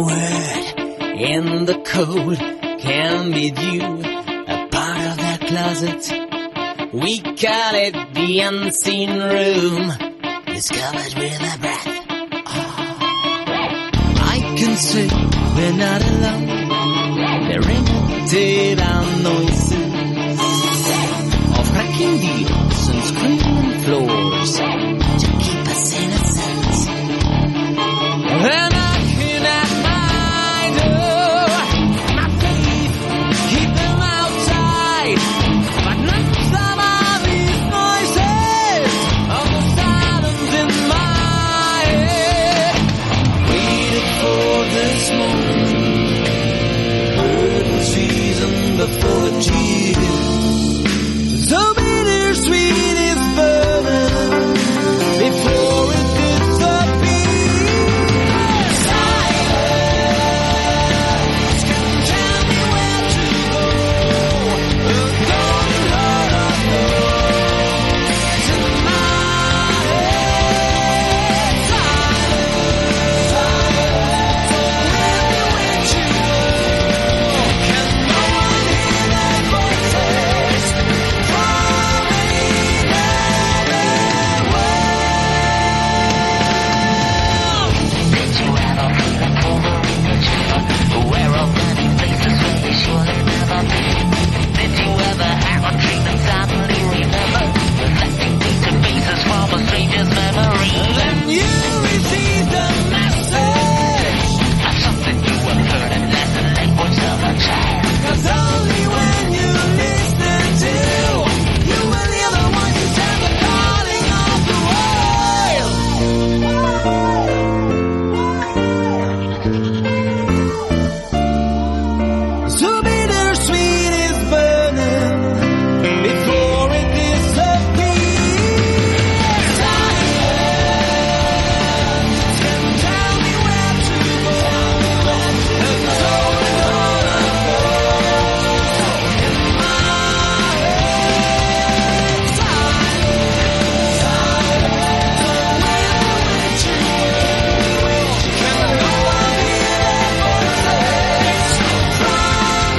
word in the code can be due, a part of that closet. We call it the unseen room, discovered with a breath. I can say we're not alone. They're rented our noises of cracking deals and screaming floors to keep us innocent. They're knocking at my door, my faith, keep them outside, but none of these noises of the silence in my head. Waited for this moment, heard the season before the tears. So bittersweet is burning before it disappears. Silence can tell me where to go. The golden heart of yours is in my head. Silence, tell me where to go. Can no one hear their voices from Did you ever feel a pull in your chamber? Aware of many places where you should have never been? Did you ever have a dream and suddenly remember? Reflecting databases from a stranger's memory. Then you received a message of something you have heard and learned the language of a child. 'Cause only when you listen to, you will hear the voices and the calling of the wild. So bittersweet is burning before it disappears. Silence can tell me where to go. The golden heart of yours in my head. Silence, where to go. Can no one hear their voices from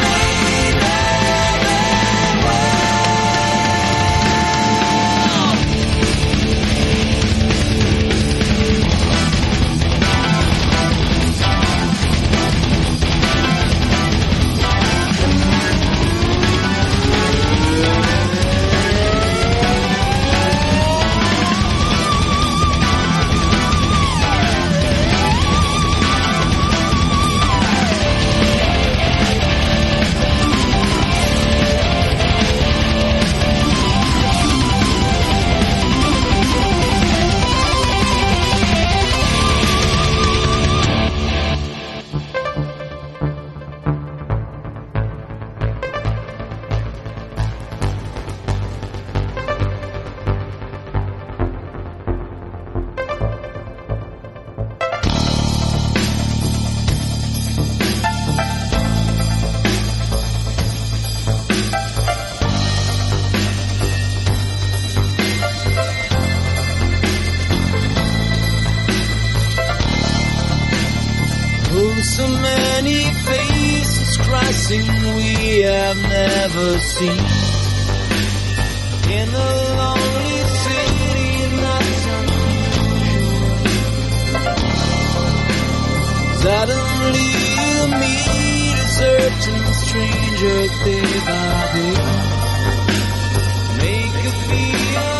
Oh, so many faces crossing we have never seen. In a lonely city, not unusual. Suddenly you meet a certain stranger day by day. Make it feel